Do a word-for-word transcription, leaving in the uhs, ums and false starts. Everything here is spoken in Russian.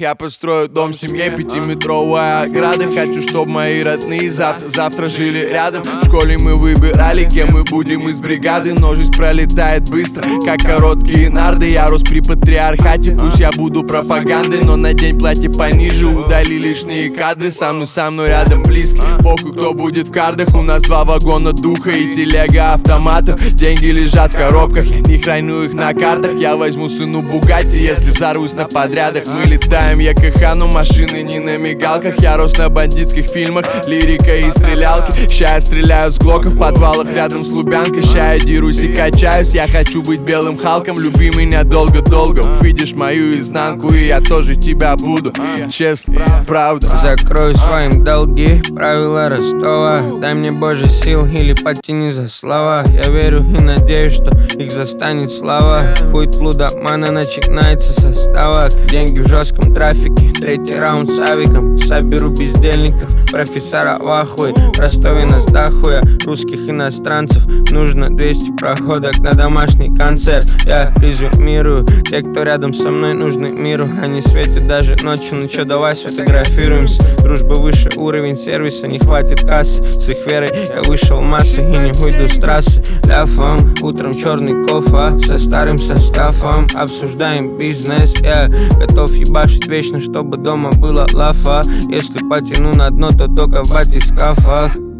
Я построю дом семье, пятиметровая ограда. Хочу, чтобы мои родные завтра, завтра жили рядом. В школе мы выбирали, кем мы будем из бригады. Но жизнь пролетает быстро, как короткие нарды. Я рос при патриархате, пусть я буду пропагандой, но надень платье пониже, удали лишние кадры. Со мной, со мной рядом близкий, похуй, кто будет в кардах. У нас два вагона духа и телега автоматов. Деньги лежат в коробках, я не храню их на картах. Я возьму сыну Бугатти, если взорвусь на подрядах. Мы летаем, я КХ, но машины не на мигалках. Я рос на бандитских фильмах, лирика и стрелялки. Ща я стреляю с глоков в подвалах рядом с Лубянкой. Ща я дерусь и качаюсь, я хочу быть белым Халком. Люби меня долго-долго, увидишь мою изнанку, и я тоже тебя буду, честно, правда. Закрою своим долги, правила Ростова. Дай мне Боже сил или потяни за слова. Я верю и надеюсь, что их застанет слава. Путь лудомана начинается со ставок. Деньги в жестком трафике, третий раунд с авиком. Соберу бездельников, профессора в ахуе. В Ростове нас дохуя, русских иностранцев. Нужно двести проходок на домашний концерт. Я резюмирую, те, кто рядом со мной, нужны миру. Они светят даже ночью, ну чё, давай сфотографируемся. Дружба выше, уровень сервиса, не хватит кассы. С их верой я вышел массы и не уйду с трассы. Ляфом, утром черный кофе со старым составом. Обсуждаем бизнес, я готов ебашить вечно, чтобы дома была лафа. Если потяну на дно, то только в батискафах.